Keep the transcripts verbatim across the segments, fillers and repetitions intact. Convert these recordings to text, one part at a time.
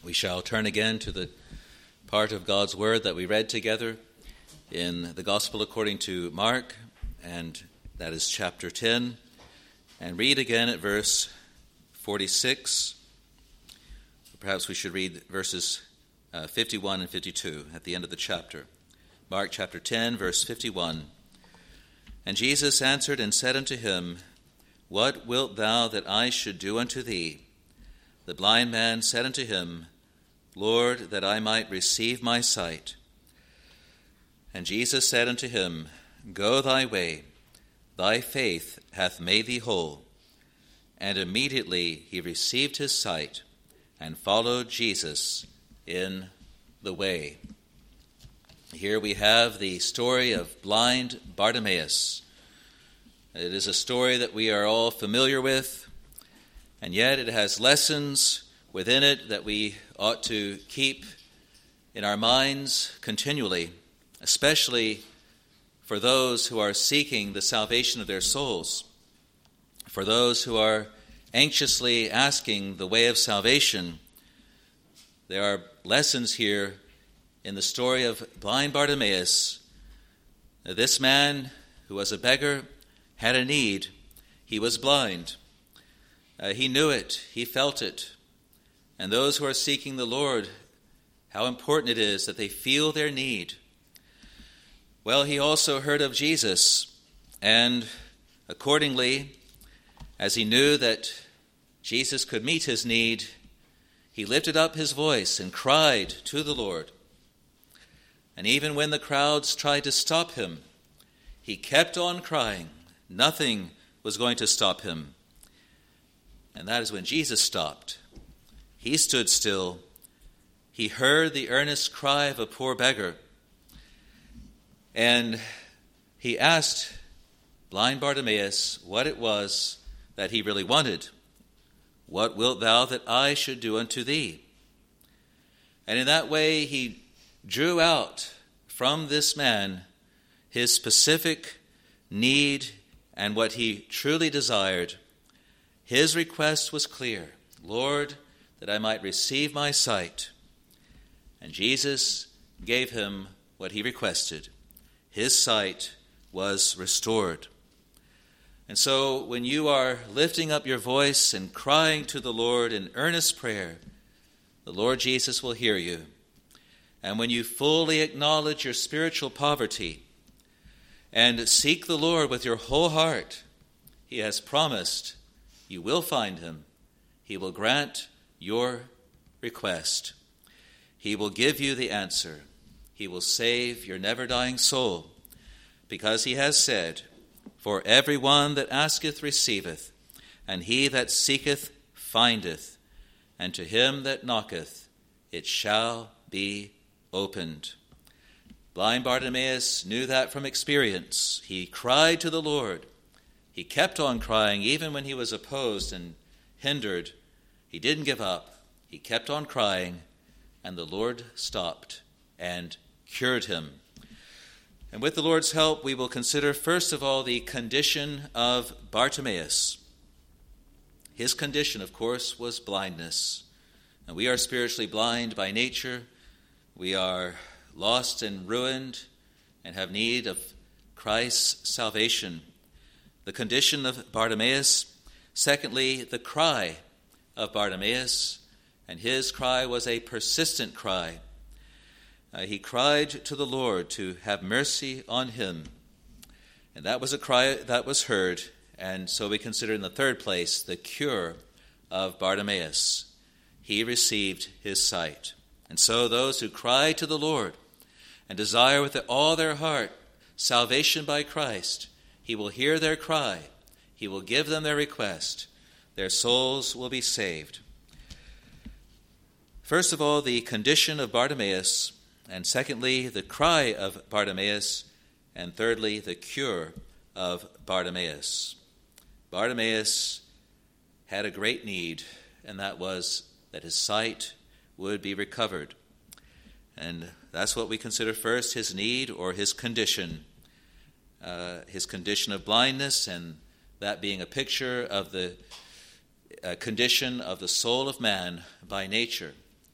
We shall turn again to the part of God's Word that we read together in the Gospel according to Mark, and that is chapter ten, and read again at verse forty-six. Perhaps we should read verses uh, fifty-one and fifty-two at the end of the chapter. Mark chapter ten, verse fifty-one. And Jesus answered and said unto him, What wilt thou that I should do unto thee? The blind man said unto him, Lord, that I might receive my sight. And Jesus said unto him, Go thy way, thy faith hath made thee whole. And immediately he received his sight, and followed Jesus in the way. Here we have the story of blind Bartimaeus. It is a story that we are all familiar with, and yet it has lessons within it that we ought to keep in our minds continually, especially for those who are seeking the salvation of their souls, for those who are anxiously asking the way of salvation. There are lessons here in the story of blind Bartimaeus. This man, who was a beggar, had a need. He was blind. Uh, he knew it. He felt it. And those who are seeking the Lord, how important it is that they feel their need. Well, he also heard of Jesus, and accordingly, as he knew that Jesus could meet his need, he lifted up his voice and cried to the Lord. And even when the crowds tried to stop him, he kept on crying. Nothing was going to stop him. And that is when Jesus stopped. He stood still. He heard the earnest cry of a poor beggar. And he asked blind Bartimaeus what it was that he really wanted. What wilt thou that I should do unto thee? And in that way he drew out from this man his specific need and what he truly desired. His request was clear. Lord, that I might receive my sight. And Jesus gave him what he requested. His sight was restored. And so when you are lifting up your voice and crying to the Lord in earnest prayer, the Lord Jesus will hear you. And when you fully acknowledge your spiritual poverty and seek the Lord with your whole heart, he has promised you will find him. He will grant your request. He will give you the answer. He will save your never-dying soul, because he has said, For everyone that asketh receiveth, and he that seeketh findeth, and to him that knocketh it shall be opened. Blind Bartimaeus knew that from experience. He cried to the Lord. He kept on crying even when he was opposed and hindered. He didn't give up. He kept on crying, and the Lord stopped and cured him. And with the Lord's help, we will consider first of all the condition of Bartimaeus. His condition, of course, was blindness. And we are spiritually blind by nature. We are lost and ruined and have need of Christ's salvation. The condition of Bartimaeus. Secondly, the cry of Bartimaeus. And his cry was a persistent cry. Uh, he cried to the Lord to have mercy on him. And that was a cry that was heard. And so we consider in the third place the cure of Bartimaeus. He received his sight. And so those who cry to the Lord and desire with all their heart salvation by Christ, he will hear their cry. He will give them their request. Their souls will be saved. First of all, the condition of Bartimaeus, and secondly, the cry of Bartimaeus, and thirdly, the cure of Bartimaeus. Bartimaeus had a great need, and that was that his sight would be recovered. And that's what we consider first, his need or his condition. Uh, his condition of blindness, and that being a picture of the uh, condition of the soul of man by nature.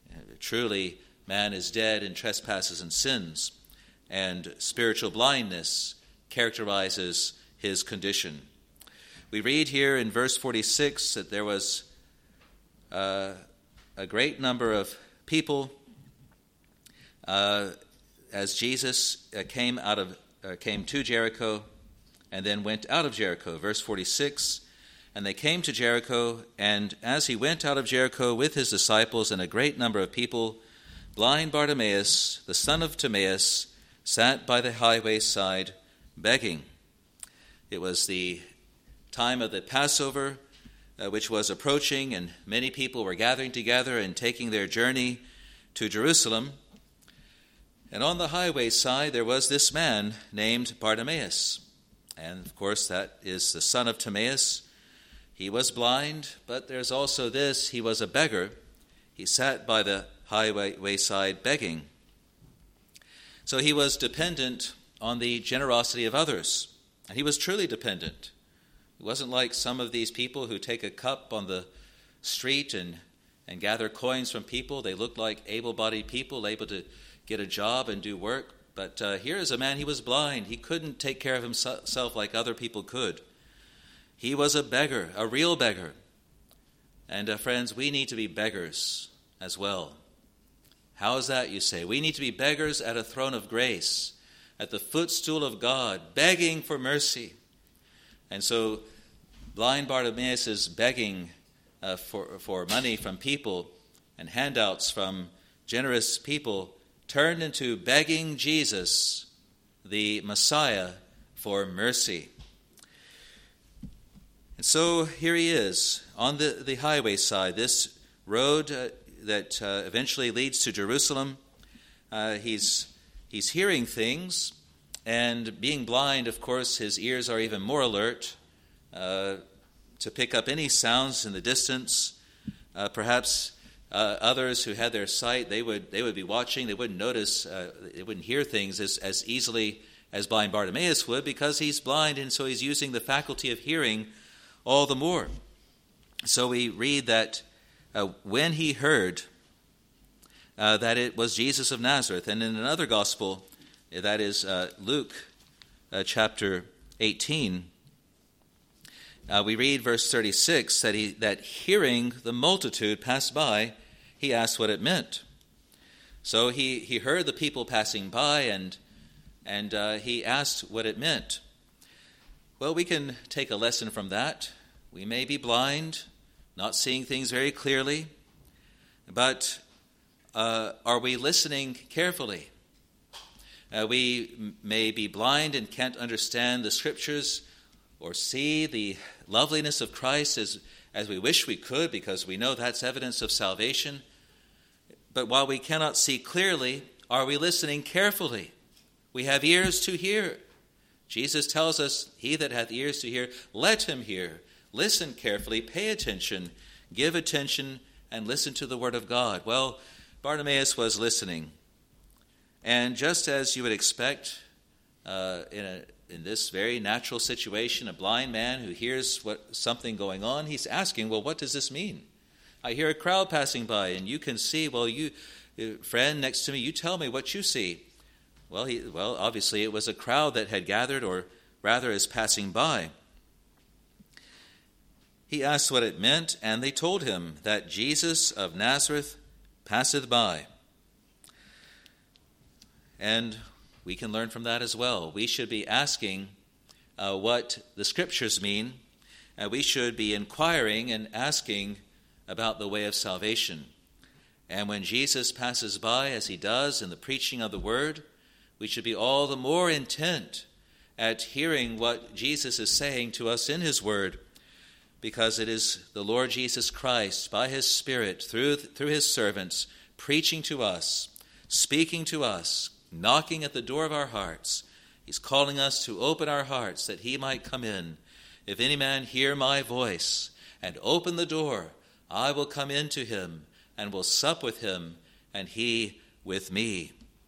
truly man is dead in trespasses and sins, and spiritual blindness characterizes his condition. We read here in verse forty-six that there was uh, a great number of people uh, as Jesus uh, came out of uh, came to Jericho and then went out of Jericho. Verse forty-six, and they came to Jericho, and as he went out of Jericho with his disciples and a great number of people, blind Bartimaeus, the son of Timaeus, sat by the highway side begging. It was the time of the Passover, uh, which was approaching, and many people were gathering together and taking their journey to Jerusalem. And on the highway side there was this man named Bartimaeus. And of course that is the son of Timaeus. He was blind, but there's also this, he was a beggar. He sat by the highway wayside begging. So he was dependent on the generosity of others. And he was truly dependent. It wasn't like some of these people who take a cup on the street and, and gather coins from people. They looked like able-bodied people, able to get a job and do work. But uh, here is a man, he was blind. He couldn't take care of himself like other people could. He was a beggar, a real beggar. And uh, friends, we need to be beggars as well. How is that, you say? We need to be beggars at a throne of grace, at the footstool of God, begging for mercy. And so blind Bartimaeus is begging uh, for, for money from people and handouts from generous people, turned into begging Jesus, the Messiah, for mercy. And so here he is on the, the highway side, this road uh, that uh, eventually leads to Jerusalem. Uh, he's he's hearing things, and being blind, of course, his ears are even more alert uh, to pick up any sounds in the distance. Uh, perhaps uh, others who had their sight, they would they would be watching. They wouldn't notice, uh, they wouldn't hear things as, as easily as blind Bartimaeus would, because he's blind, and so he's using the faculty of hearing all the more. So we read that uh, when he heard uh, that it was Jesus of Nazareth, and in another gospel, that is uh, Luke uh, chapter eighteen, uh, we read verse thirty-six, that he that hearing the multitude pass by, he asked what it meant. So he, he heard the people passing by, and and uh, he asked what it meant. Well, we can take a lesson from that. We may be blind, not seeing things very clearly, but uh, are we listening carefully? Uh, we m- may be blind and can't understand the Scriptures or see the loveliness of Christ as, as we wish we could, because we know that's evidence of salvation. But while we cannot see clearly, are we listening carefully? We have ears to hear. Jesus tells us, he that hath ears to hear, let him hear. Listen carefully, pay attention, give attention, and listen to the word of God. Well, Bartimaeus was listening. And just as you would expect uh, in, a, in this very natural situation, a blind man who hears what something going on, he's asking, well, what does this mean? I hear a crowd passing by, and you can see, well, you, friend next to me, you tell me what you see. Well, he, well, obviously it was a crowd that had gathered, or rather is passing by. He asked what it meant, and they told him that Jesus of Nazareth passeth by. And we can learn from that as well. We should be asking uh, what the Scriptures mean, and we should be inquiring and asking about the way of salvation. And when Jesus passes by, as he does in the preaching of the Word, we should be all the more intent at hearing what Jesus is saying to us in his Word, because it is the Lord Jesus Christ, by his Spirit, through, through his servants, preaching to us, speaking to us, knocking at the door of our hearts. He's calling us to open our hearts that he might come in. If any man hear my voice and open the door, I will come into him and will sup with him, and he with me.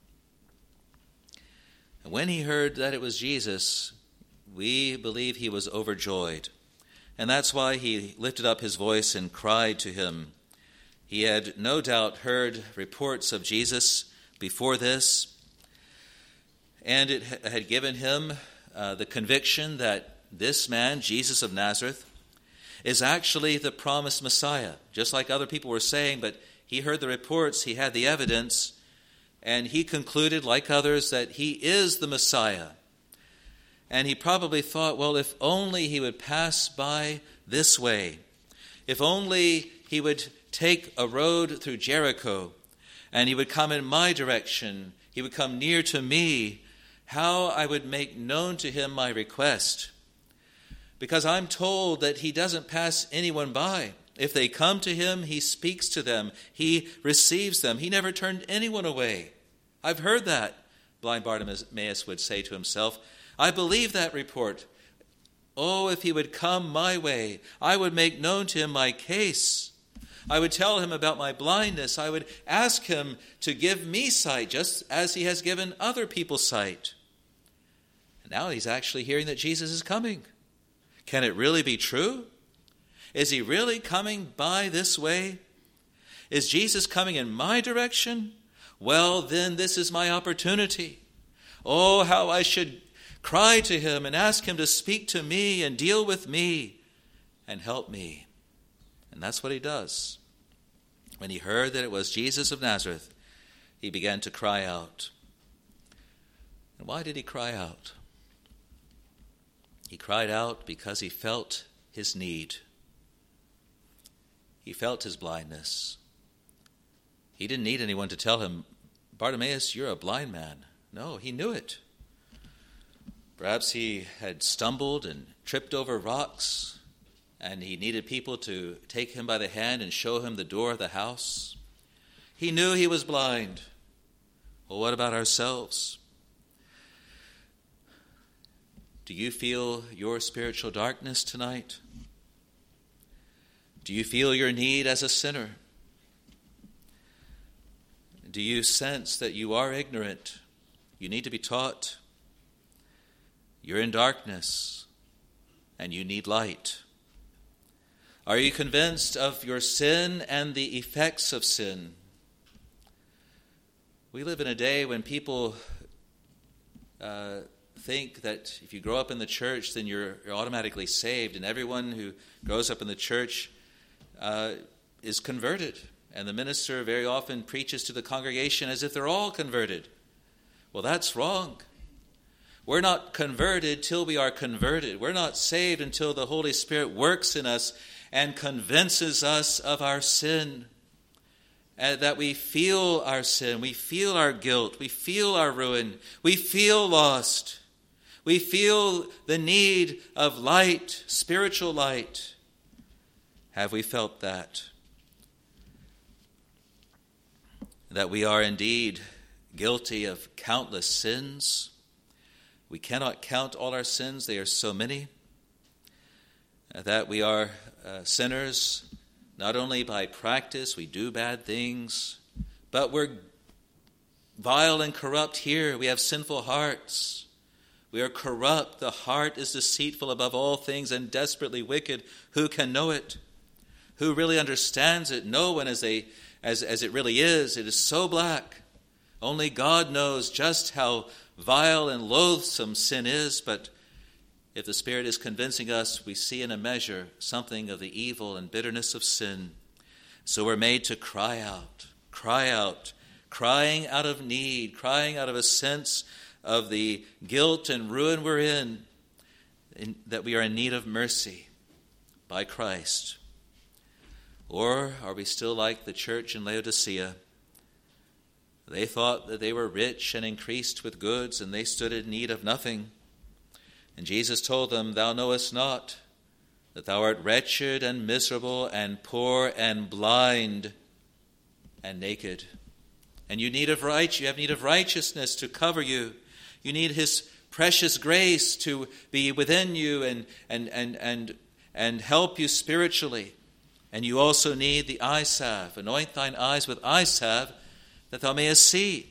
And when he heard that it was Jesus, we believe he was overjoyed. And that's why he lifted up his voice and cried to him, He had no doubt heard reports of Jesus before this, and it had given him uh, the conviction that this man, Jesus of Nazareth, is actually the promised Messiah, just like other people were saying, but he heard the reports, he had the evidence, and he concluded, like others, that he is the Messiah. And he probably thought, well, if only he would pass by this way, if only he would take a road through Jericho, and he would come in my direction, he would come near to me, how I would make known to him my request. Because I'm told that he doesn't pass anyone by. If they come to him, he speaks to them. He receives them. He never turned anyone away. I've heard that, blind Bartimaeus would say to himself. I believe that report. Oh, if he would come my way, I would make known to him my case. I would tell him about my blindness. I would ask him to give me sight, just as he has given other people sight. And now he's actually hearing that Jesus is coming. Can it really be true? Is he really coming by this way? Is Jesus coming in my direction? Well, then this is my opportunity. Oh, how I should cry to him and ask him to speak to me and deal with me and help me. And that's what he does. When he heard that it was Jesus of Nazareth, he began to cry out. And why did he cry out? He cried out because he felt his need. He felt his blindness. He didn't need anyone to tell him, Bartimaeus, you're a blind man. No, he knew it. Perhaps he had stumbled and tripped over rocks, and he needed people to take him by the hand and show him the door of the house. He knew he was blind. Well, what about ourselves? Do you feel your spiritual darkness tonight? Do you feel your need as a sinner? Do you sense that you are ignorant? You need to be taught. You're in darkness and you need light. Are you convinced of your sin and the effects of sin? We live in a day when people uh, think that if you grow up in the church, then you're, you're automatically saved, and everyone who grows up in the church uh, is converted. And the minister very often preaches to the congregation as if they're all converted. Well, that's wrong. We're not converted till we are converted. We're not saved until the Holy Spirit works in us and convinces us of our sin. And that we feel our sin, we feel our guilt, we feel our ruin, we feel lost. We feel the need of light, spiritual light. Have we felt that? That we are indeed guilty of countless sins. We cannot count all our sins, they are so many. That we are uh, sinners, not only by practice, we do bad things, but we're vile and corrupt here. We have sinful hearts. We are corrupt. The heart is deceitful above all things and desperately wicked. Who can know it? Who really understands it? No one as, a, as, as it really is. It is so black. Only God knows just how vile and loathsome sin is, but if the Spirit is convincing us, we see in a measure something of the evil and bitterness of sin. So we're made to cry out, cry out, crying out of need, crying out of a sense of the guilt and ruin we're in, in, that we are in need of mercy by Christ. Or are we still like the church in Laodicea? They thought that they were rich and increased with goods, and they stood in need of nothing. And Jesus told them, Thou knowest not that thou art wretched and miserable and poor and blind and naked. And you need of right, you have need of righteousness to cover you. You need his precious grace to be within you and, and, and, and, and help you spiritually. And you also need the eye salve. Anoint thine eyes with eye salve, that thou mayest see.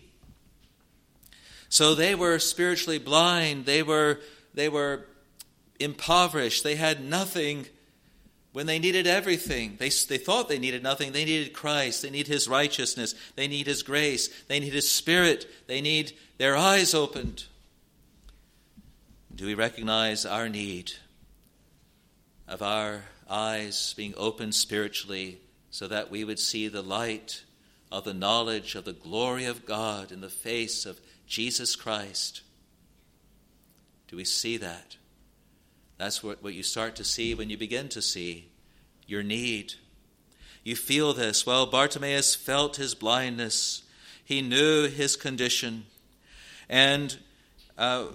So they were spiritually blind. They were, they were impoverished. They had nothing when they needed everything. They, they thought they needed nothing. They needed Christ. They need his righteousness. They need his grace. They need his Spirit. They need their eyes opened. Do we recognize our need of our eyes being opened spiritually so that we would see the light of the knowledge of the glory of God in the face of Jesus Christ? Do we see that? That's what, what you start to see when you begin to see your need. You feel this. Well, Bartimaeus felt his blindness. He knew his condition. And uh,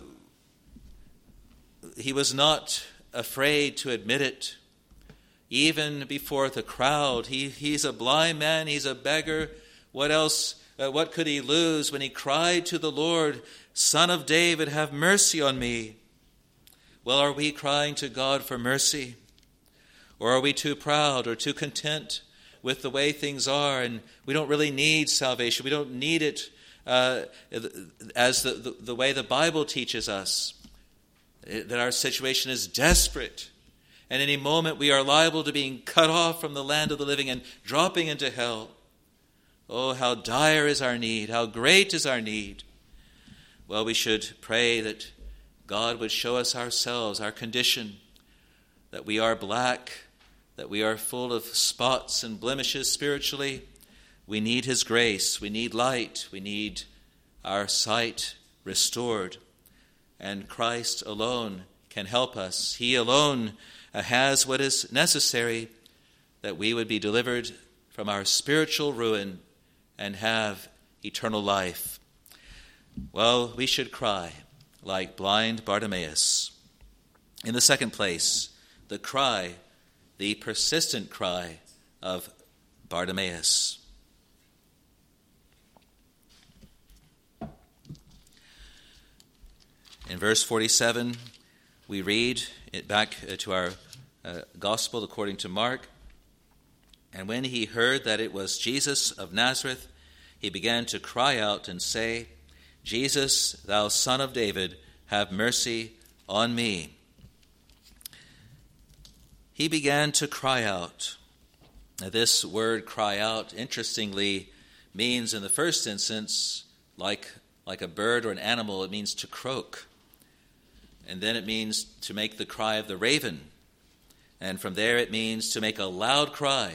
he was not afraid to admit it. Even before the crowd, he, he's a blind man, he's a beggar. What else, uh, what could he lose when he cried to the Lord, Son of David, have mercy on me? Well, are we crying to God for mercy? Or are we too proud or too content with the way things are, and we don't really need salvation? We don't need it uh, as the, the, the way the Bible teaches us, that our situation is desperate. And any moment we are liable to being cut off from the land of the living and dropping into hell. Oh, how dire is our need, how great is our need. Well, we should pray that God would show us ourselves, our condition, that we are black, that we are full of spots and blemishes spiritually. We need his grace, we need light, we need our sight restored. And Christ alone can help us. He alone has what is necessary that we would be delivered from our spiritual ruin and have eternal life. Well, we should cry like blind Bartimaeus. In the second place, the cry, the persistent cry of Bartimaeus. In verse forty-seven, we read it back to our uh, gospel according to Mark. And when he heard that it was Jesus of Nazareth, he began to cry out and say, Jesus, thou Son of David, have mercy on me. He began to cry out. Now, this word cry out, interestingly, means in the first instance, like, like a bird or an animal, it means to croak. And then it means to make the cry of the raven. And from there it means to make a loud cry.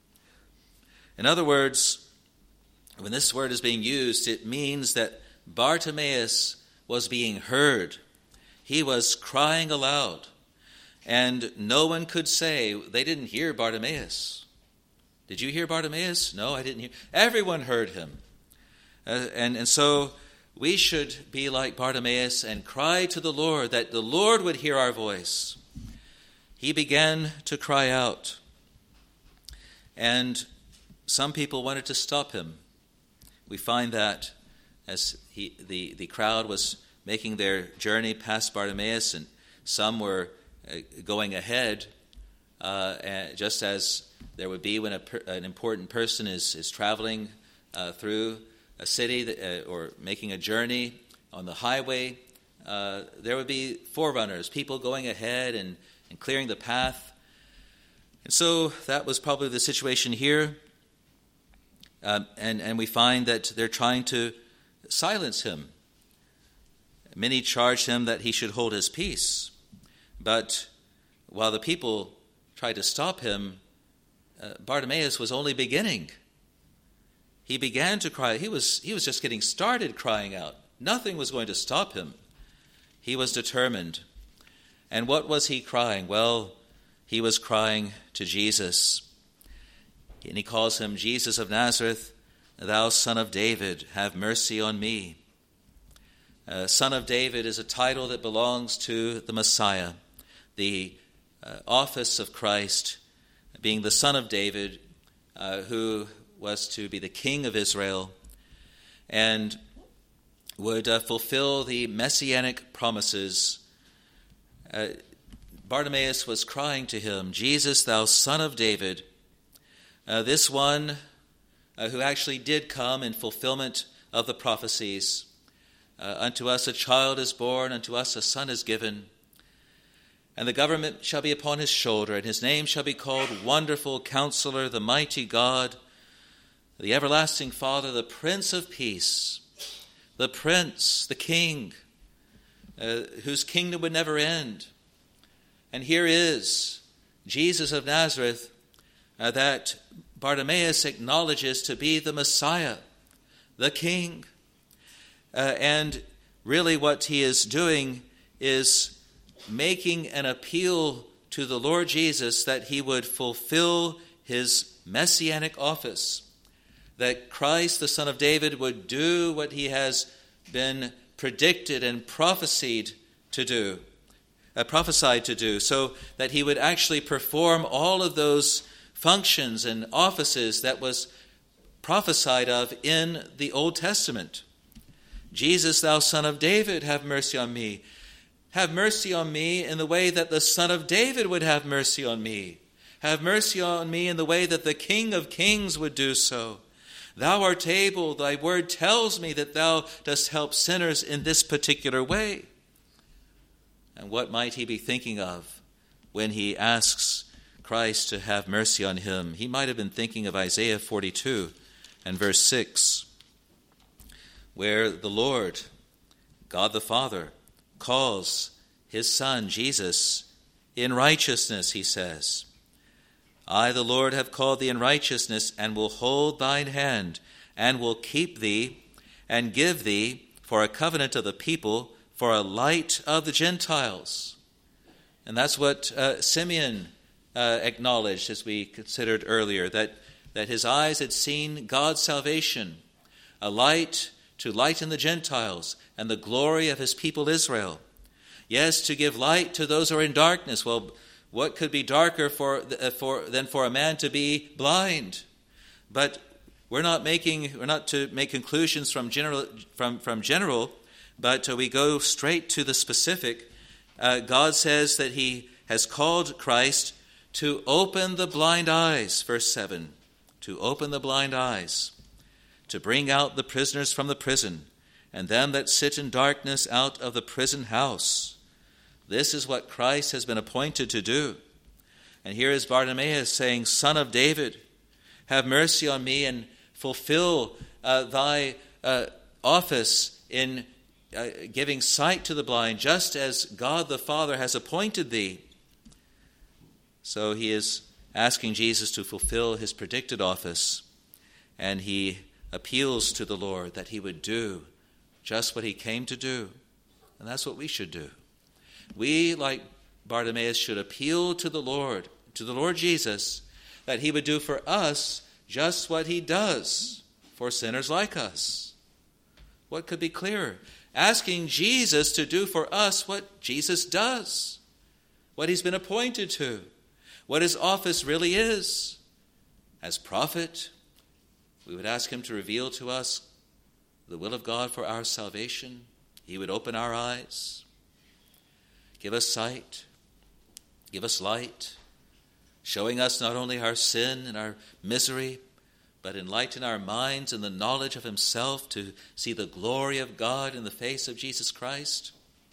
In other words, when this word is being used, it means that Bartimaeus was being heard. He was crying aloud. And no one could say, they didn't hear Bartimaeus. Did you hear Bartimaeus? No, I didn't hear. Everyone heard him. Uh, and, and so we should be like Bartimaeus and cry to the Lord, that the Lord would hear our voice. He began to cry out. And some people wanted to stop him. We find that as he, the, the crowd was making their journey past Bartimaeus, and some were uh, going ahead, uh, just as there would be when a per, an important person is, is traveling uh, through a city that, uh, or making a journey on the highway. Uh, there would be forerunners, people going ahead and, and clearing the path. And so that was probably the situation here. Um, and, and we find that they're trying to silence him. Many charged him that he should hold his peace. But while the people tried to stop him, uh, Bartimaeus was only beginning. He began to cry. He was, he was just getting started crying out. Nothing was going to stop him. He was determined. And what was he crying? Well, he was crying to Jesus. And he calls him Jesus of Nazareth, thou Son of David, have mercy on me. Uh, Son of David is a title that belongs to the Messiah, the uh, office of Christ, being the Son of David, uh, who was to be the King of Israel, and would uh, fulfill the messianic promises. Uh, Bartimaeus was crying to him, Jesus, thou Son of David. Uh, this one uh, who actually did come in fulfillment of the prophecies. Uh, unto us a child is born, unto us a son is given. And the government shall be upon his shoulder, and his name shall be called Wonderful Counselor, the Mighty God, the Everlasting Father, the Prince of Peace, the Prince, the King, uh, whose kingdom would never end. And here is Jesus of Nazareth uh, that Bartimaeus acknowledges to be the Messiah, the King. Uh, and really what he is doing is making an appeal to the Lord Jesus that he would fulfill his messianic office, that Christ, the Son of David, would do what he has been predicted and prophesied to do, uh, prophesied to do, so that he would actually perform all of those functions and offices that was prophesied of in the Old Testament. Jesus, thou Son of David, have mercy on me. Have mercy on me in the way that the Son of David would have mercy on me. Have mercy on me in the way that the King of Kings would do so. Thou art able, thy word tells me that thou dost help sinners in this particular way. And what might he be thinking of when he asks Christ to have mercy on him? He might have been thinking of Isaiah forty-two and verse six, where the Lord, God the Father, calls his Son, Jesus, in righteousness, he says. I, the Lord, have called thee in righteousness, and will hold thine hand, and will keep thee, and give thee for a covenant of the people, for a light of the Gentiles. And that's what uh, Simeon uh, acknowledged, as we considered earlier, that, that his eyes had seen God's salvation, a light to lighten the Gentiles, and the glory of his people Israel. Yes, to give light to those who are in darkness. Well, what could be darker for, for than for a man to be blind? But we're not making we're not to make conclusions from general from, from general, but we go straight to the specific. Uh, God says that he has called Christ to open the blind eyes, verse seven, to open the blind eyes, to bring out the prisoners from the prison, and them that sit in darkness out of the prison house. This is what Christ has been appointed to do. And here is Bartimaeus saying, Son of David, have mercy on me and fulfill uh, thy uh, office in uh, giving sight to the blind, just as God the Father has appointed thee. So he is asking Jesus to fulfill his predicted office, and he appeals to the Lord that he would do just what he came to do. And that's what we should do. We, like Bartimaeus, should appeal to the Lord, to the Lord Jesus, that he would do for us just what he does for sinners like us. What could be clearer? Asking Jesus to do for us what Jesus does, what he's been appointed to, what his office really is. As prophet, we would ask him to reveal to us the will of God for our salvation. He would open our eyes, give us sight, give us light, showing us not only our sin and our misery, but enlighten our minds in the knowledge of himself to see the glory of God in the face of Jesus Christ.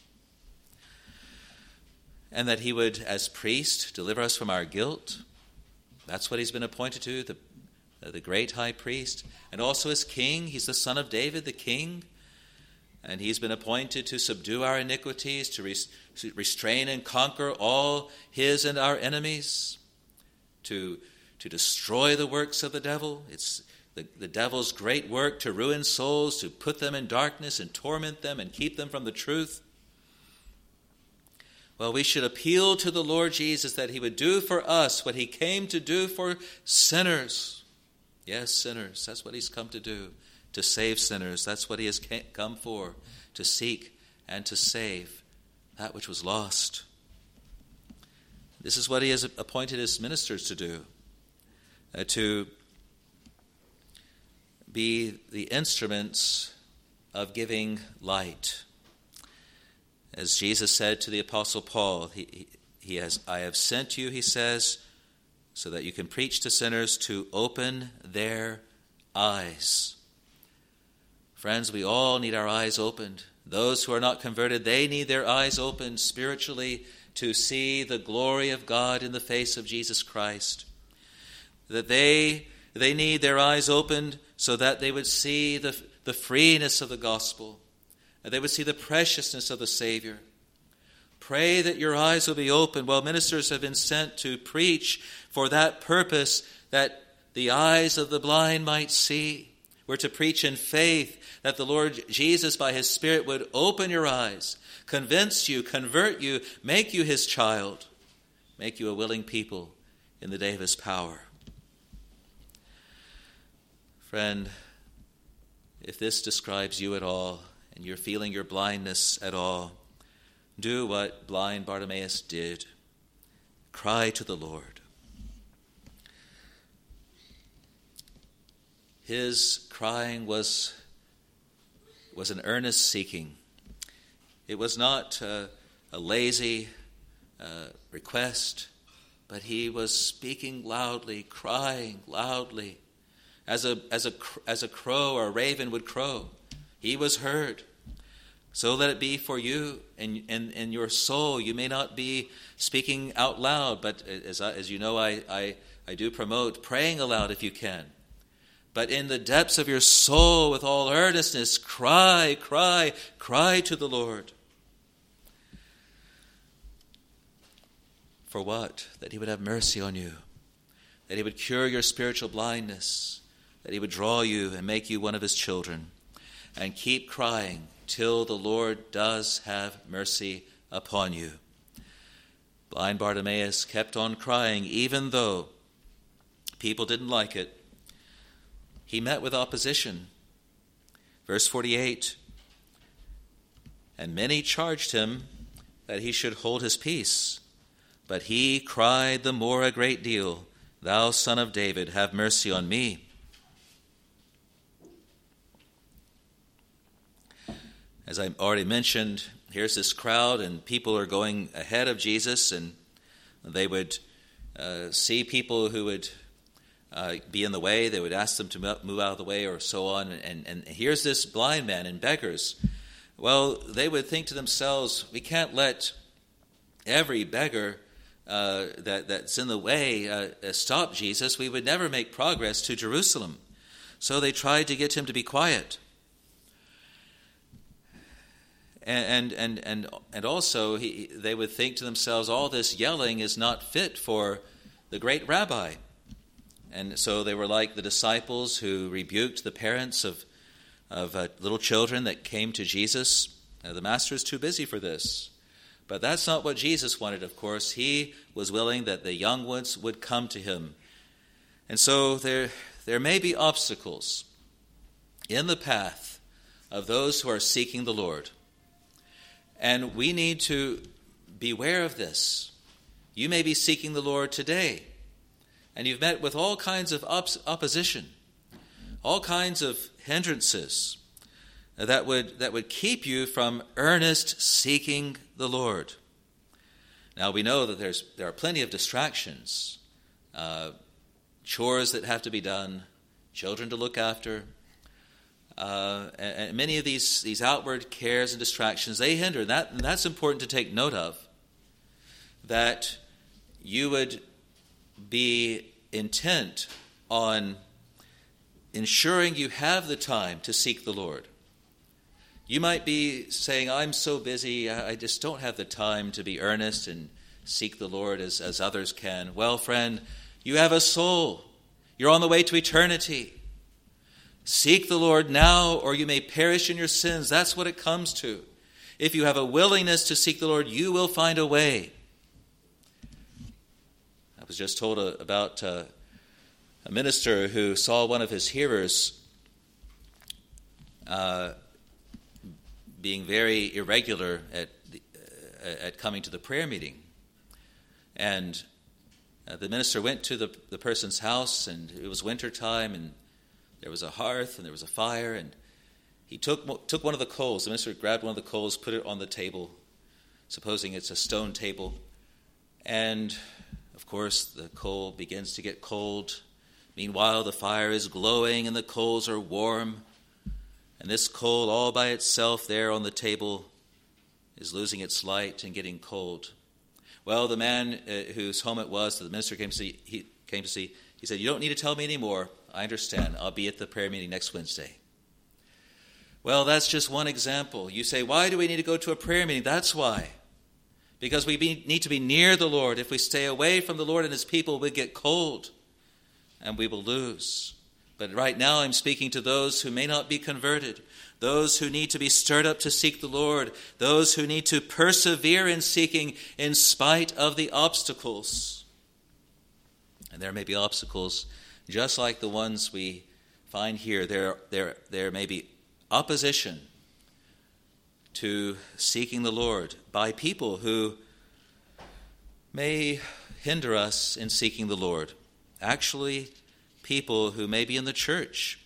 And that he would, as priest, deliver us from our guilt. That's what he's been appointed to, the, the great high priest. And also as king, he's the Son of David, the king. And he's been appointed to subdue our iniquities, to, res- to restrain and conquer all his and our enemies, to, to destroy the works of the devil. It's the, the devil's great work to ruin souls, to put them in darkness and torment them and keep them from the truth. Well, we should appeal to the Lord Jesus that he would do for us what he came to do for sinners. Yes, sinners. That's what he's come to do. To save sinners. That's what he has come for, to seek and to save that which was lost. This is what he has appointed his ministers to do, uh, to be the instruments of giving light. As Jesus said to the Apostle Paul, he, he, he has, I have sent you, he says, so that you can preach to sinners, to open their eyes. Friends, we all need our eyes opened. Those who are not converted, they need their eyes opened spiritually to see the glory of God in the face of Jesus Christ. That they they need their eyes opened so that they would see the, the freeness of the gospel, and they would see the preciousness of the Savior. Pray that your eyes will be opened. Well, ministers have been sent to preach for that purpose, that the eyes of the blind might see. We're to preach in faith that the Lord Jesus, by his Spirit, would open your eyes, convince you, convert you, make you his child, make you a willing people in the day of his power. Friend, if this describes you at all, and you're feeling your blindness at all, do what blind Bartimaeus did. Cry to the Lord. His crying was, was an earnest seeking. It was not uh, a lazy uh, request, but he was speaking loudly, crying loudly, as a as a as a crow or a raven would crow. He was heard. So let it be for you and in, in, in your soul. You may not be speaking out loud, but as I, as you know, I, I I do promote praying aloud if you can. But in the depths of your soul, with all earnestness, cry, cry, cry to the Lord. For what? That he would have mercy on you, that he would cure your spiritual blindness, that he would draw you and make you one of his children. And keep crying till the Lord does have mercy upon you. Blind Bartimaeus kept on crying, even though people didn't like it. He met with opposition. Verse forty-eight, and many charged him that he should hold his peace. But he cried the more a great deal, Thou Son of David, have mercy on me. As I already mentioned, here's this crowd, and people are going ahead of Jesus, and they would uh, see people who would uh, be in the way. They would ask them to move out of the way or so on. And, and here's this blind man and beggars. Well, they would think to themselves, we can't let every beggar uh, that, that's in the way uh, stop Jesus. We would never make progress to Jerusalem. So they tried to get him to be quiet. And and and and also he, they would think to themselves, all this yelling is not fit for the great rabbi. And so they were like the disciples who rebuked the parents of of uh, little children that came to Jesus. Uh, the master is too busy for this. But that's not what Jesus wanted, of course. He was willing that the young ones would come to him. And so there there may be obstacles in the path of those who are seeking the Lord. And we need to beware of this. You may be seeking the Lord today, and you've met with all kinds of op- opposition, all kinds of hindrances that would that would keep you from earnest seeking the Lord. Now we know that there's there are plenty of distractions, uh, chores that have to be done, children to look after. Uh, and, and many of these, these outward cares and distractions, they hinder. That, and that's important to take note of, that you would be intent on ensuring you have the time to seek the Lord. You might be saying, I'm so busy, I just don't have the time to be earnest and seek the Lord as, as others can. Well, friend, you have a soul. You're on the way to eternity. Seek the Lord now, or you may perish in your sins. That's what it comes to. If you have a willingness to seek the Lord, you will find a way. I was just told a, about uh, a minister who saw one of his hearers uh, being very irregular at the, uh, at coming to the prayer meeting. And uh, the minister went to the, the person's house, and it was winter time, and there was a hearth and there was a fire, and he took took one of the coals. The minister grabbed one of the coals, put it on the table, supposing it's a stone table. And, of course, the coal begins to get cold. Meanwhile, the fire is glowing and the coals are warm. And this coal all by itself there on the table is losing its light and getting cold. Well, the man uh, whose home it was that the minister came to see, he came to see, he said, "You don't need to tell me anymore. I understand. I'll be at the prayer meeting next Wednesday." Well, that's just one example. You say, why do we need to go to a prayer meeting? That's why. Because we be, need to be near the Lord. If we stay away from the Lord and his people, we get cold and we will lose. But right now I'm speaking to those who may not be converted, those who need to be stirred up to seek the Lord, those who need to persevere in seeking in spite of the obstacles. And there may be obstacles just like the ones we find here. There, there, there may be opposition to seeking the Lord by people who may hinder us in seeking the Lord. Actually, people who may be in the church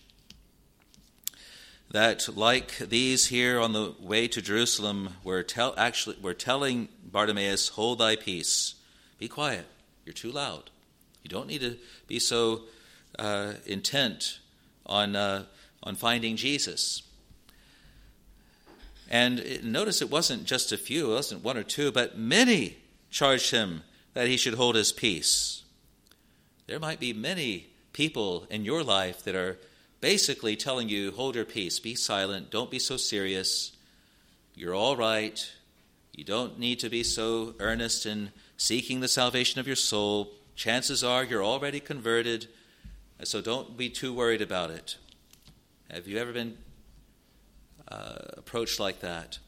that, like these here on the way to Jerusalem, were tell actually were telling Bartimaeus, "Hold thy peace, be quiet. You're too loud. You don't need to be so uh, intent on uh, on finding Jesus." And notice it wasn't just a few, it wasn't one or two, but many charged him that he should hold his peace. There might be many people in your life that are basically telling you, hold your peace, be silent, don't be so serious, you're all right, you don't need to be so earnest in seeking the salvation of your soul. Chances are you're already converted, so don't be too worried about it. Have you ever been Uh, approach like that?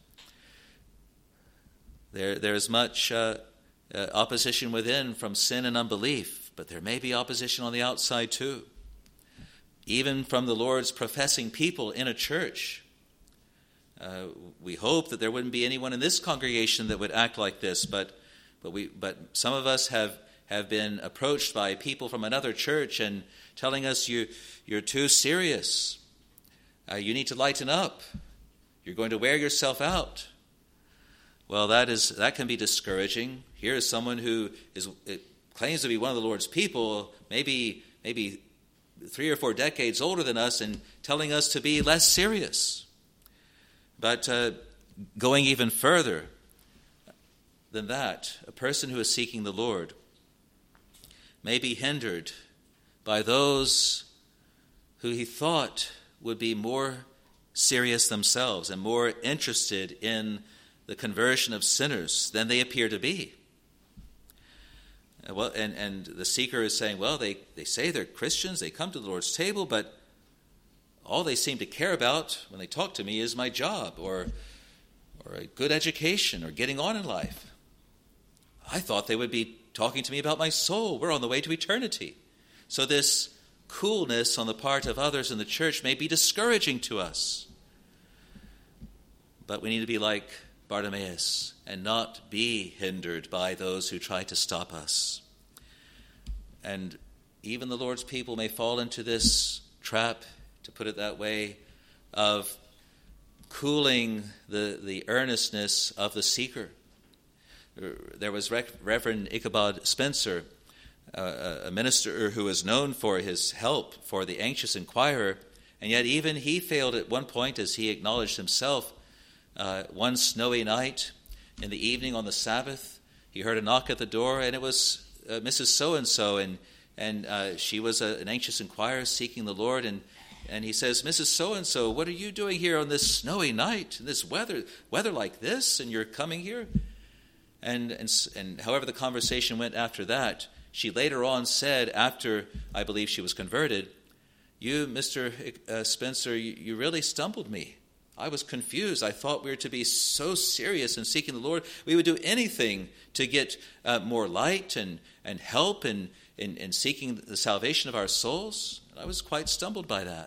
There, there is much uh, uh, opposition within from sin and unbelief, but there may be opposition on the outside too. Even from the Lord's professing people in a church. Uh, we hope that there wouldn't be anyone in this congregation that would act like this, but but we but some of us have have been approached by people from another church and telling us you you're too serious. Uh, you need to lighten up. You're going to wear yourself out. Well, that is that can be discouraging. Here is someone who is it claims to be one of the Lord's people, maybe maybe three or four decades older than us, and telling us to be less serious. But uh, going even further than that, a person who is seeking the Lord may be hindered by those who he thought would be more serious themselves and more interested in the conversion of sinners than they appear to be. Well, and, and the seeker is saying, well, they, they say they're Christians, they come to the Lord's table, but all they seem to care about when they talk to me is my job or, or a good education or getting on in life. I thought they would be talking to me about my soul. We're on the way to eternity. So this coolness on the part of others in the church may be discouraging to us. But we need to be like Bartimaeus and not be hindered by those who try to stop us. And even the Lord's people may fall into this trap, to put it that way, of cooling the, the earnestness of the seeker. There was Reverend Ichabod Spencer, Uh, a minister who was known for his help for the anxious inquirer, and yet even he failed at one point, as he acknowledged himself. Uh, one snowy night in the evening on the Sabbath, he heard a knock at the door, and it was uh, Missus So-and-so, and, and uh, she was a, an anxious inquirer seeking the Lord, and, and he says, "Missus So-and-so, what are you doing here on this snowy night, in this weather, weather like this, and you're coming here?" And, and, and however the conversation went after that, she later on said, after I believe she was converted, "You, Mister Uh, Spencer, you, you really stumbled me. I was confused. I thought we were to be so serious in seeking the Lord. We would do anything to get uh, more light and, and help in, in, in seeking the salvation of our souls. And I was quite stumbled by that."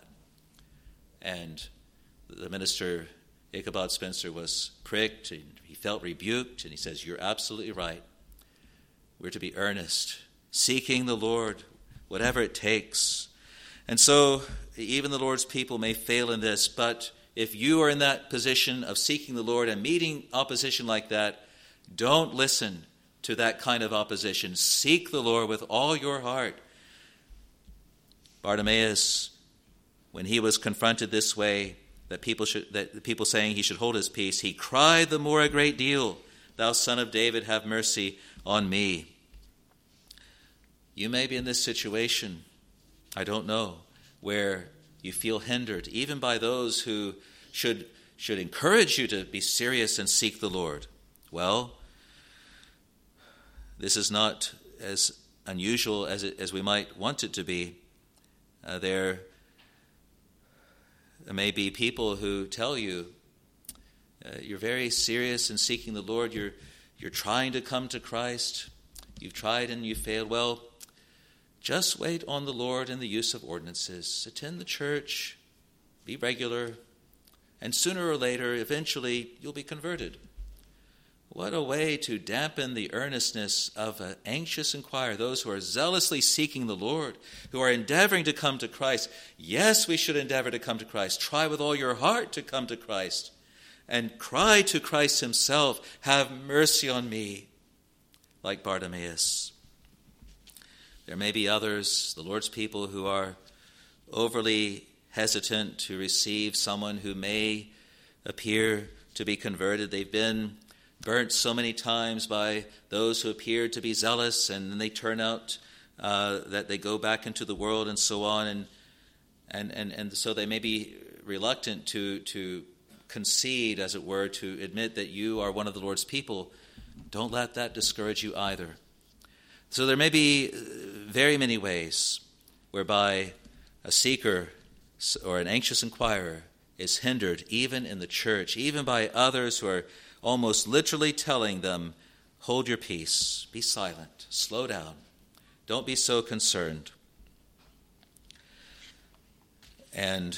And the minister, Ichabod Spencer, was pricked, and he felt rebuked, and he says, "You're absolutely right. We're to be earnest, seeking the Lord, whatever it takes." And so even the Lord's people may fail in this, but if you are in that position of seeking the Lord and meeting opposition like that, don't listen to that kind of opposition. Seek the Lord with all your heart. Bartimaeus, when he was confronted this way, that people should that the people saying he should hold his peace, he cried the more a great deal, thou Son of David, have mercy on me." You may be in this situation, I don't know, where you feel hindered, even by those who should, should encourage you to be serious and seek the Lord. Well, this is not as unusual as it, as we might want it to be. Uh, there may be people who tell you, uh, you're very serious in seeking the Lord, you're, you're trying to come to Christ, you've tried and you failed. Well, just wait on the Lord in the use of ordinances. Attend the church, be regular, and sooner or later, eventually, you'll be converted. What a way to dampen the earnestness of an anxious inquirer, those who are zealously seeking the Lord, who are endeavoring to come to Christ. Yes, we should endeavor to come to Christ. Try with all your heart to come to Christ. And cry to Christ himself, "Have mercy on me," like Bartimaeus. There may be others, the Lord's people, who are overly hesitant to receive someone who may appear to be converted. They've been burnt so many times by those who appear to be zealous, and then they turn out uh, that they go back into the world and so on, and and and, and so they may be reluctant to to concede, as it were, to admit that you are one of the Lord's people. Don't let that discourage you either. So there may be very many ways whereby a seeker or an anxious inquirer is hindered, even in the church, even by others who are almost literally telling them, "Hold your peace, be silent, slow down, don't be so concerned." And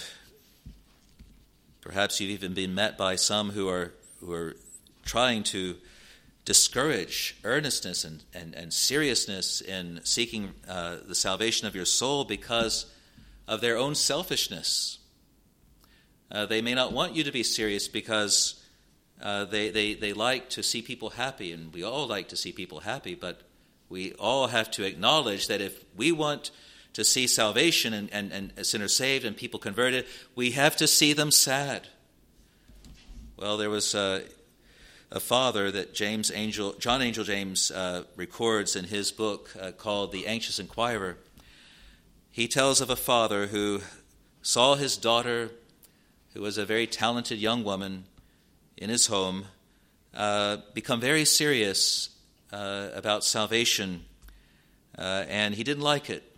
perhaps you've even been met by some who are who are trying to discourage earnestness and, and, and seriousness in seeking uh, the salvation of your soul because of their own selfishness. Uh, they may not want you to be serious because uh, they, they, they like to see people happy, and we all like to see people happy, but we all have to acknowledge that if we want to see salvation and, and, and sinners saved and people converted, we have to see them sad. Well, there was uh, a father that James Angel, John Angel James uh, records in his book uh, called The Anxious Inquirer. He tells of a father who saw his daughter, who was a very talented young woman in his home, uh, become very serious uh, about salvation, uh, and he didn't like it.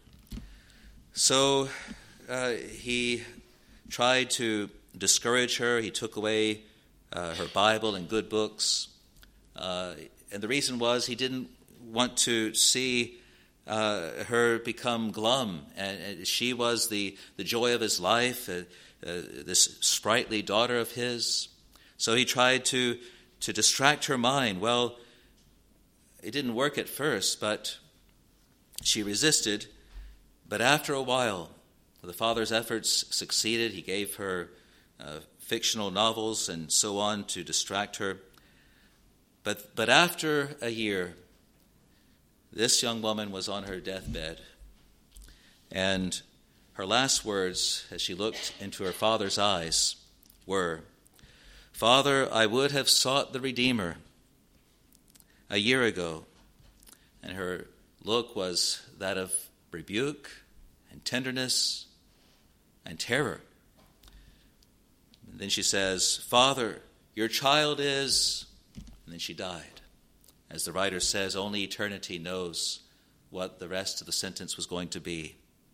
So uh, he tried to discourage her. He took away uh, her Bible and good books. Uh, and the reason was he didn't want to see uh, her become glum. And, and she was the, the joy of his life, uh, uh, this sprightly daughter of his. So he tried to, to distract her mind. Well, it didn't work at first, but she resisted. But after a while, the father's efforts succeeded. He gave her uh, fictional novels and so on to distract her. But but after a year, this young woman was on her deathbed. And her last words, as she looked into her father's eyes, were, "Father, I would have sought the Redeemer a year ago." And her look was that of rebuke and tenderness and terror. And then she says, "Father, your child is," and then she died. As the writer says, only eternity knows what the rest of the sentence was going to be.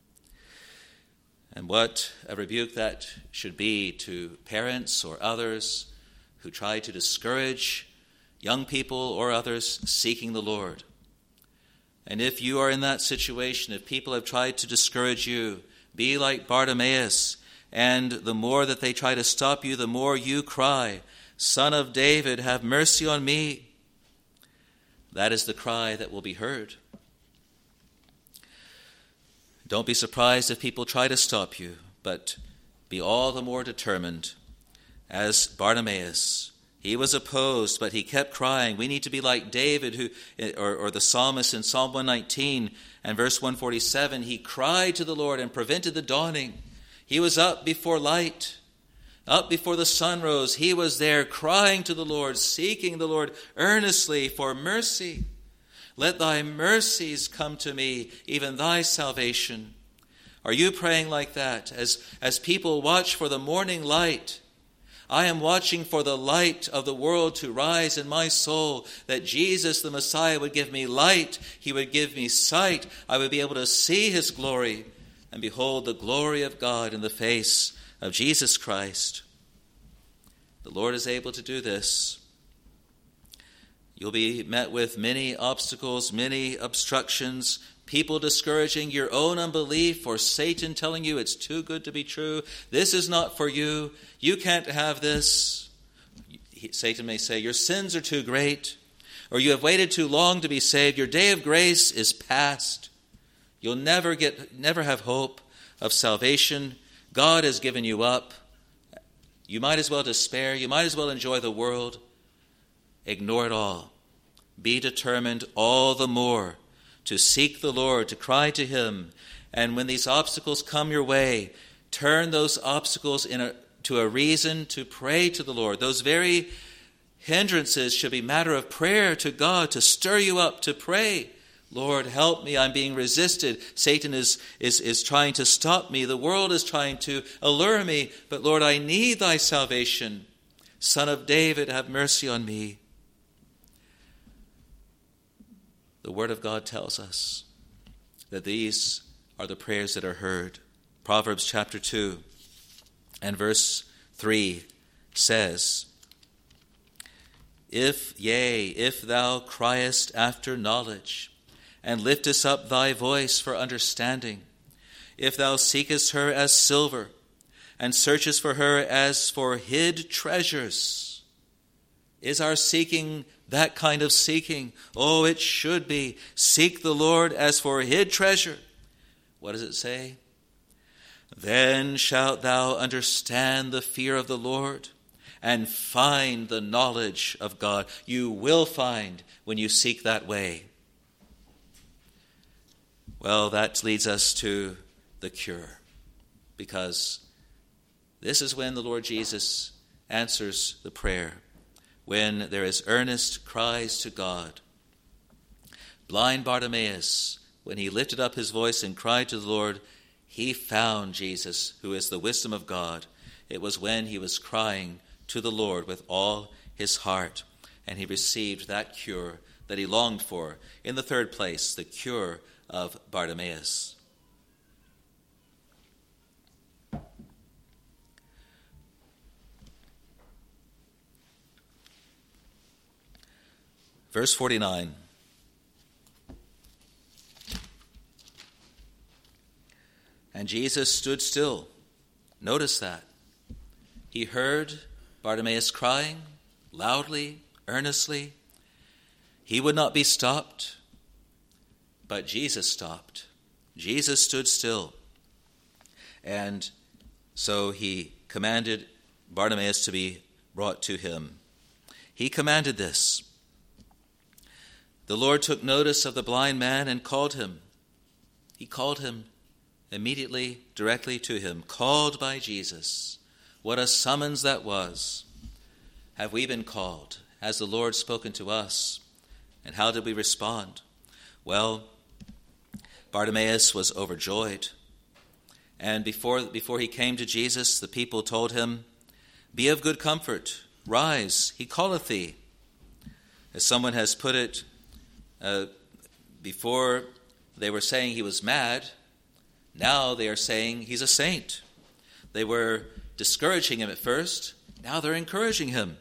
And what a rebuke that should be to parents or others who try to discourage young people or others seeking the Lord. And if you are in that situation, if people have tried to discourage you, be like Bartimaeus, and the more that they try to stop you, the more you cry, "Son of David, have mercy on me." That is the cry that will be heard. Don't be surprised if people try to stop you, but be all the more determined. As Bartimaeus, he was opposed, but he kept crying. We need to be like David, who, or, or the psalmist in Psalm one nineteen and verse one forty-seven. He cried to the Lord and prevented the dawning. He was up before light, Up before the sun rose, he was there crying to the Lord, seeking the Lord earnestly for mercy. Let thy mercies come to me, even thy salvation. Are you praying like that? As, as people watch for the morning light, I am watching for the light of the world to rise in my soul, that Jesus the Messiah would give me light, he would give me sight, I would be able to see his glory and behold the glory of God in the face of Jesus Christ. The Lord is able to do this. You'll be met with many obstacles, many obstructions, people discouraging your own unbelief, or Satan telling you it's too good to be true. This is not for you. You can't have this. Satan may say, your sins are too great, or you have waited too long to be saved. Your day of grace is past. You'll never get, never have hope of salvation. God has given you up. You might as well despair. You might as well enjoy the world. Ignore it all. Be determined all the more to seek the Lord, to cry to him. And when these obstacles come your way, turn those obstacles into a, a reason to pray to the Lord. Those very hindrances should be matter of prayer to God, to stir you up to pray. Lord, help me. I'm being resisted. Satan is, is, is trying to stop me. The world is trying to allure me. But Lord, I need thy salvation. Son of David, have mercy on me. The Word of God tells us that these are the prayers that are heard. Proverbs chapter two and verse three says, If, yea, if thou criest after knowledge, and liftest up thy voice for understanding, if thou seekest her as silver, and searchest for her as for hid treasures. Is our seeking that kind of seeking? Oh, it should be. Seek the Lord as for hid treasure. What does it say? Then shalt thou understand the fear of the Lord, and find the knowledge of God. You will find when you seek that way. Well, that leads us to the cure, because this is when the Lord Jesus answers the prayer, when there is earnest cries to God. Blind Bartimaeus, when he lifted up his voice and cried to the Lord, he found Jesus, who is the wisdom of God. It was when he was crying to the Lord with all his heart, and he received that cure that he longed for. In the third place, the cure of Bartimaeus. Verse forty-nine. And Jesus stood still. Notice that. He heard Bartimaeus crying loudly, earnestly. He would not be stopped, but Jesus stopped. Jesus stood still. And so he commanded Bartimaeus to be brought to him. He commanded this. The Lord took notice of the blind man and called him. He called him immediately, directly to him, called by Jesus. What a summons that was. Have we been called? Has the Lord spoken to us? And how did we respond? Well, Bartimaeus was overjoyed. And before, before he came to Jesus, the people told him, Be of good comfort, rise, he calleth thee. As someone has put it, uh, before they were saying he was mad, now they are saying he's a saint. They were discouraging him at first, now they're encouraging him.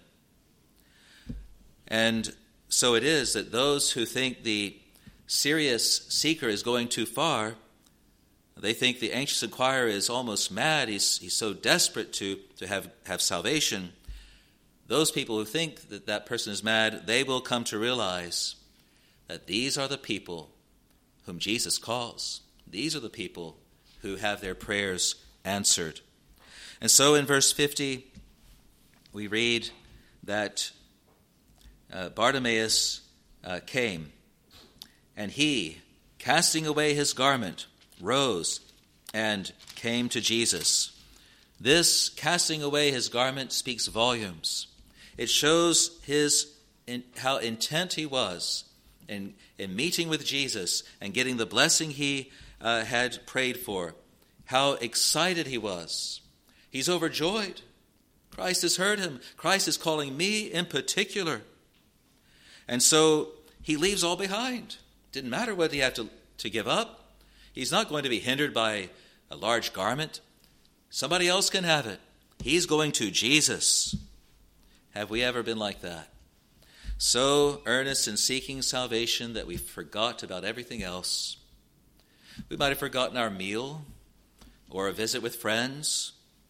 And so it is that those who think the serious seeker is going too far, they think the anxious inquirer is almost mad, he's, he's so desperate to, to have, have salvation. Those people who think that that person is mad, they will come to realize that these are the people whom Jesus calls. These are the people who have their prayers answered. And so in verse fifty, we read that uh, Bartimaeus uh, came, and he, casting away his garment, rose and came to Jesus. This casting away his garment speaks volumes. It shows his in, how intent he was in, in meeting with Jesus and getting the blessing he uh, had prayed for, how excited he was. He's overjoyed. Christ has heard him. Christ is calling me in particular. And so he leaves all behind. Didn't matter what he had to, to give up. He's not going to be hindered by a large garment. Somebody else can have it. He's going to Jesus. Have we ever been like that? So earnest in seeking salvation that we forgot about everything else. We might have forgotten our meal or a visit with friends.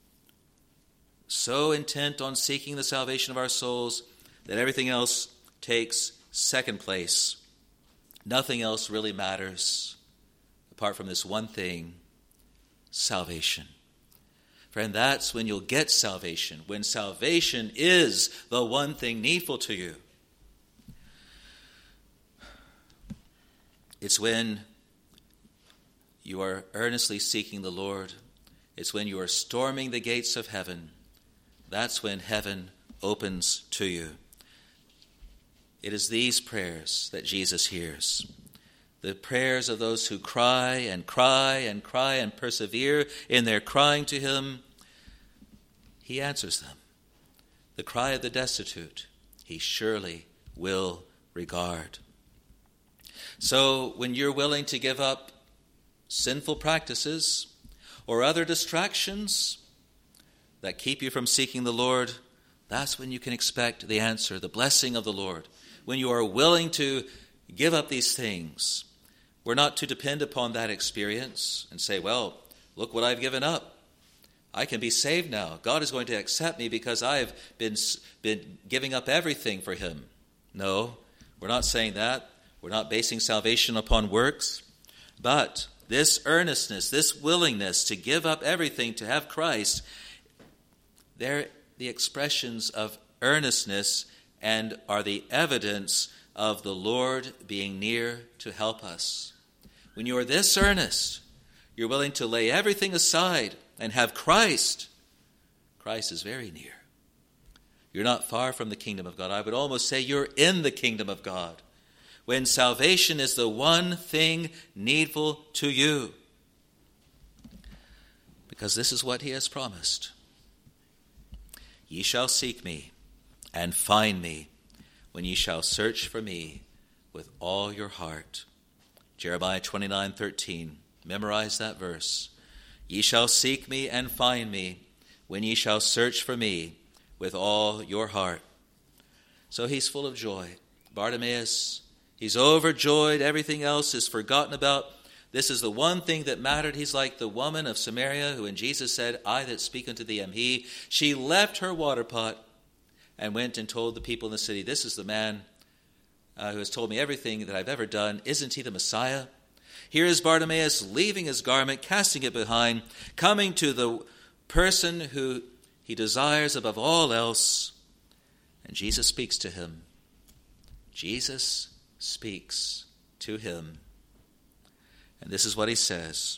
So intent on seeking the salvation of our souls that everything else takes second place. Nothing else really matters apart from this one thing, salvation. Friend, that's when you'll get salvation, when salvation is the one thing needful to you. It's when you are earnestly seeking the Lord. It's when you are storming the gates of heaven. That's when heaven opens to you. It is these prayers that Jesus hears. The prayers of those who cry and cry and cry and persevere in their crying to him. He answers them. The cry of the destitute, he surely will regard. So when you're willing to give up sinful practices or other distractions that keep you from seeking the Lord, that's when you can expect the answer, the blessing of the Lord. When you are willing to give up these things, we're not to depend upon that experience and say, well, look what I've given up. I can be saved now. God is going to accept me because I've been, been giving up everything for him. No, we're not saying that. We're not basing salvation upon works. But this earnestness, this willingness to give up everything to have Christ, they're the expressions of earnestness and are the evidence of the Lord being near to help us. When you are this earnest, you're willing to lay everything aside and have Christ. Christ is very near. You're not far from the kingdom of God. I would almost say you're in the kingdom of God. When salvation is the one thing needful to you. Because this is what he has promised. Ye shall seek me and find me when ye shall search for me with all your heart. Jeremiah twenty-nine thirteen. Memorize that verse. Ye shall seek me and find me when ye shall search for me with all your heart. So he's full of joy. Bartimaeus, he's overjoyed. Everything else is forgotten about. This is the one thing that mattered. He's like the woman of Samaria who, when Jesus said, I that speak unto thee am he, she left her water pot and went and told the people in the city, this is the man uh, who has told me everything that I've ever done. Isn't he the Messiah? Here is Bartimaeus leaving his garment, casting it behind, coming to the person who he desires above all else. And Jesus speaks to him. Jesus speaks to him. And this is what he says.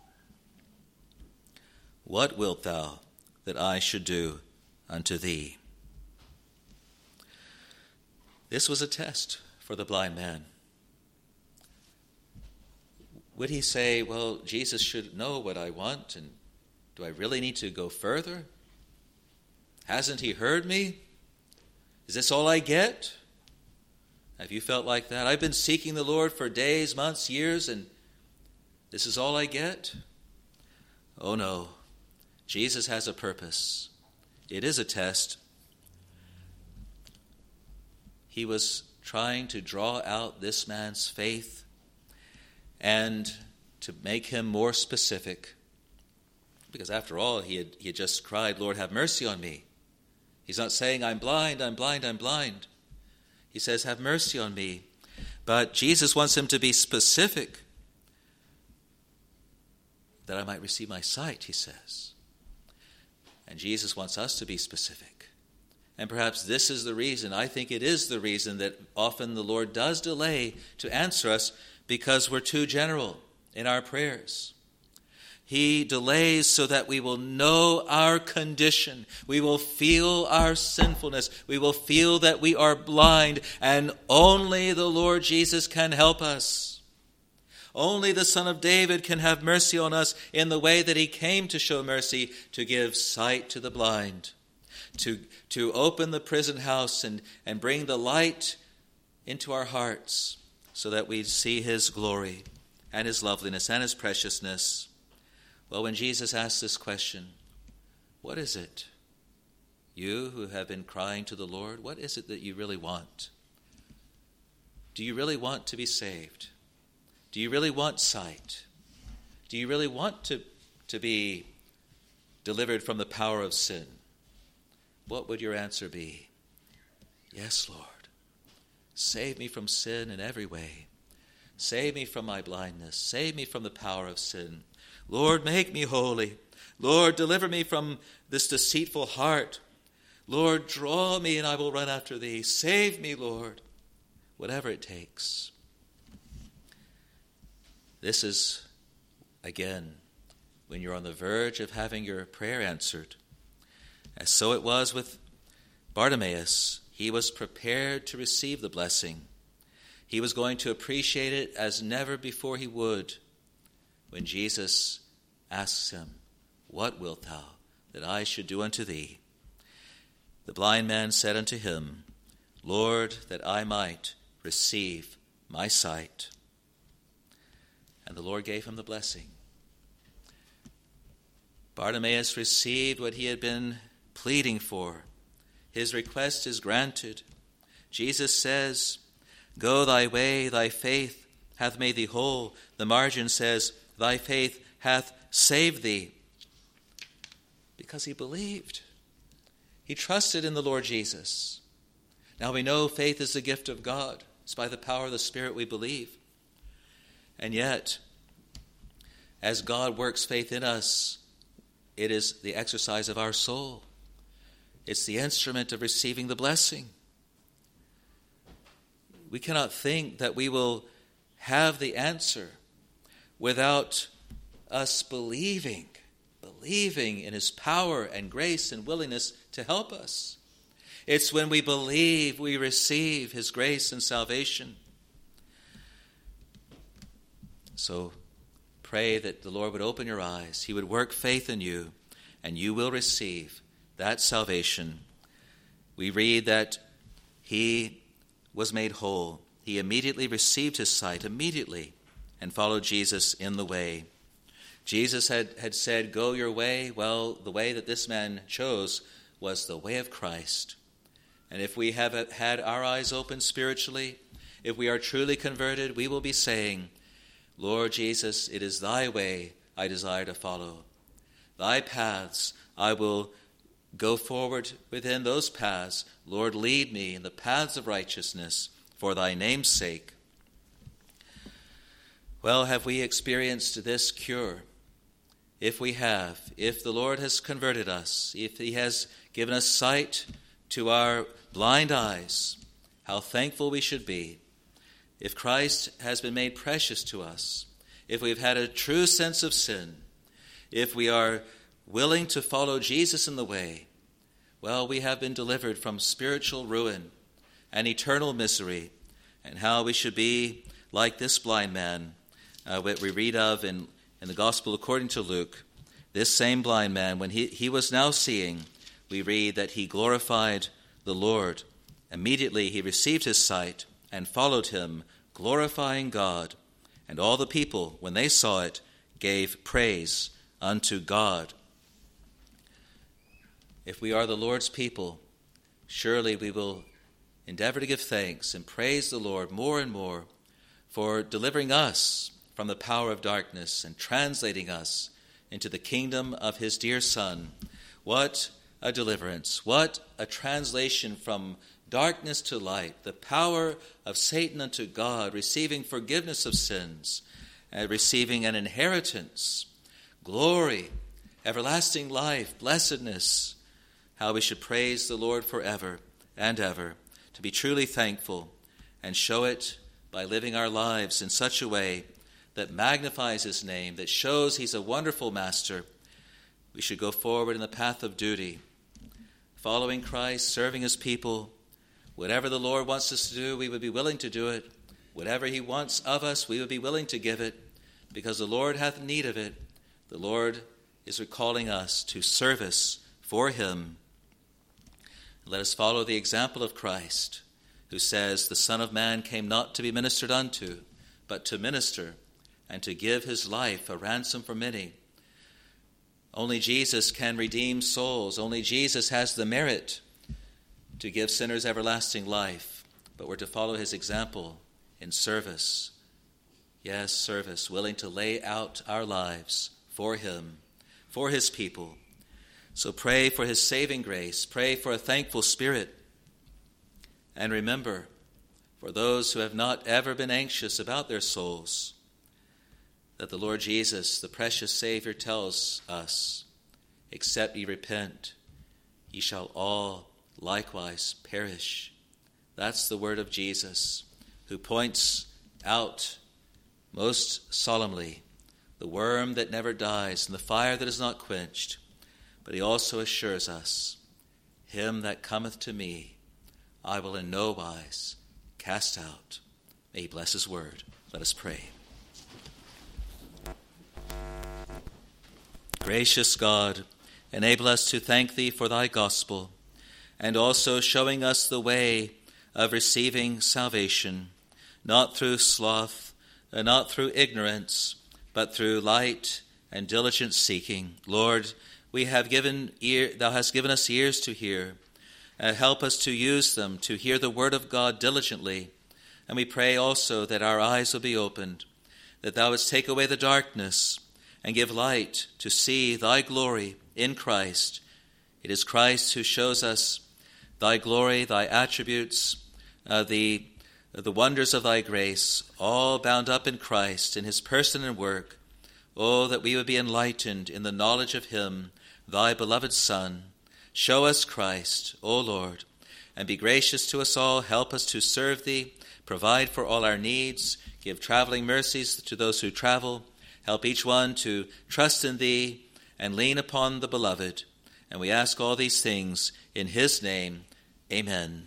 What wilt thou that I should do unto thee? This was a test for the blind man. Would he say, well, Jesus should know what I want, and do I really need to go further? Hasn't he heard me? Is this all I get? Have you felt like that? I've been seeking the Lord for days, months, years, and this is all I get? Oh no, Jesus has a purpose. It is a test. He was trying to draw out this man's faith and to make him more specific. Because after all, he had, he had just cried, Lord, have mercy on me. He's not saying, I'm blind, I'm blind, I'm blind. He says, have mercy on me. But Jesus wants him to be specific. That I might receive my sight, he says. And Jesus wants us to be specific. And perhaps this is the reason, I think it is the reason that often the Lord does delay to answer us, because we're too general in our prayers. He delays so that we will know our condition. We will feel our sinfulness. We will feel that we are blind, and only the Lord Jesus can help us. Only the Son of David can have mercy on us in the way that he came to show mercy, to give sight to the blind, to, to open the prison house and, and bring the light into our hearts so that we see his glory and his loveliness and his preciousness. Well, when Jesus asked this question, what is it, you who have been crying to the Lord, what is it that you really want? Do you really want to be saved? Do you really want sight? Do you really want to, to be delivered from the power of sin? What would your answer be? Yes, Lord. Save me from sin in every way. Save me from my blindness. Save me from the power of sin. Lord, make me holy. Lord, deliver me from this deceitful heart. Lord, draw me and I will run after thee. Save me, Lord, whatever it takes. This is, again, when you're on the verge of having your prayer answered. As so it was with Bartimaeus. He was prepared to receive the blessing. He was going to appreciate it as never before he would when Jesus asks him, what wilt thou that I should do unto thee? The blind man said unto him, Lord, that I might receive my sight. And the Lord gave him the blessing. Bartimaeus received what he had been pleading for. His request is granted. Jesus says, go thy way, thy faith hath made thee whole. The margin says, thy faith hath saved thee. Because he believed. He trusted in the Lord Jesus. Now we know faith is the gift of God. It's by the power of the Spirit we believe. And yet, as God works faith in us, it is the exercise of our soul. It's the instrument of receiving the blessing. We cannot think that we will have the answer without us believing, believing in his power and grace and willingness to help us. It's when we believe we receive his grace and salvation. So pray that the Lord would open your eyes. He would work faith in you, and you will receive that salvation. We read that he was made whole. He immediately received his sight, immediately, and followed Jesus in the way. Jesus had, had said, go your way. Well, the way that this man chose was the way of Christ. And if we have had our eyes open spiritually, if we are truly converted, we will be saying, Lord Jesus, it is thy way I desire to follow. Thy paths I will go forward within those paths. Lord, lead me in the paths of righteousness for thy name's sake. Well, have we experienced this cure? If we have, if the Lord has converted us, if he has given us sight to our blind eyes, how thankful we should be. If Christ has been made precious to us, if we've had a true sense of sin, if we are willing to follow Jesus in the way, well, we have been delivered from spiritual ruin and eternal misery, and how we should be like this blind man, uh, what we read of in, in the Gospel according to Luke. This same blind man, when he, he was now seeing, we read that he glorified the Lord. Immediately he received his sight and followed him, glorifying God. And all the people, when they saw it, gave praise unto God. If we are the Lord's people, surely we will endeavor to give thanks and praise the Lord more and more for delivering us from the power of darkness and translating us into the kingdom of his dear Son. What a deliverance! What a translation from darkness to light, the power of Satan unto God, receiving forgiveness of sins, and receiving an inheritance, glory, everlasting life, blessedness. How we should praise the Lord forever and ever, to be truly thankful and show it by living our lives in such a way that magnifies his name, that shows he's a wonderful master, we should go forward in the path of duty, following Christ, serving his people. Whatever the Lord wants us to do, we would be willing to do it. Whatever he wants of us, we would be willing to give it, because the Lord hath need of it. The Lord is recalling us to service for him. Let us follow the example of Christ, who says, the Son of Man came not to be ministered unto, but to minister, and to give his life a ransom for many. Only Jesus can redeem souls. Only Jesus has the merit to give sinners everlasting life. But we're to follow his example in service. Yes, service, willing to lay out our lives for him, for his people. So pray for his saving grace. Pray for a thankful spirit. And remember, for those who have not ever been anxious about their souls, that the Lord Jesus, the precious Savior, tells us, except ye repent, ye shall all likewise perish. That's the word of Jesus, who points out most solemnly the worm that never dies and the fire that is not quenched. But he also assures us, him that cometh to me, I will in no wise cast out. May he bless his word. Let us pray. Gracious God, enable us to thank thee for thy gospel, and also showing us the way of receiving salvation, not through sloth, and not through ignorance, but through light and diligent seeking. Lord, we have given ear, thou hast given us ears to hear. Uh, help us to use them, to hear the word of God diligently. And we pray also that our eyes will be opened, that thou wouldst take away the darkness and give light to see thy glory in Christ. It is Christ who shows us thy glory, thy attributes, uh, the, the wonders of thy grace, all bound up in Christ, in his person and work. Oh, that we would be enlightened in the knowledge of him, thy beloved Son. Show us Christ, O Lord, and be gracious to us all. Help us to serve thee, provide for all our needs, give traveling mercies to those who travel. Help each one to trust in thee and lean upon the beloved. And we ask all these things in his name. Amen.